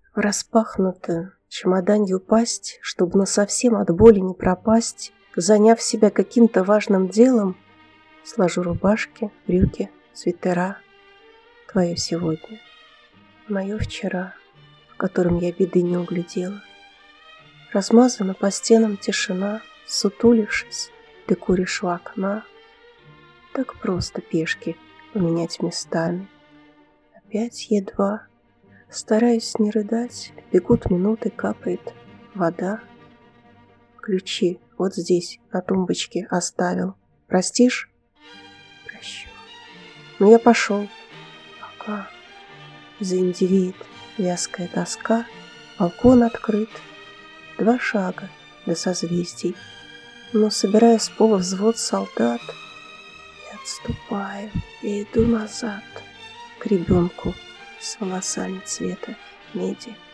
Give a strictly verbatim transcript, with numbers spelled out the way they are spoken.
В распахнутую чемоданью пасть, чтобы насовсем от боли не пропасть, заняв себя каким-то важным делом, сложу рубашки, брюки, свитера. Твое сегодня, мое вчера, в котором я беды не углядела. Размазана по стенам тишина, сутулившись, ты куришь у окна. Так просто пешки поменять местами. Опять едва, стараюсь не рыдать, бегут минуты, капает вода. Ключи вот здесь, на тумбочке, оставил. Простишь? Прощу. Но я пошел. Пока. Заиндевеет вязкая тоска, балкон открыт. Два шага до созвездий. Но, собирая с пола взвод солдат, я отступаю, я иду назад к ребенку с волосами цвета меди.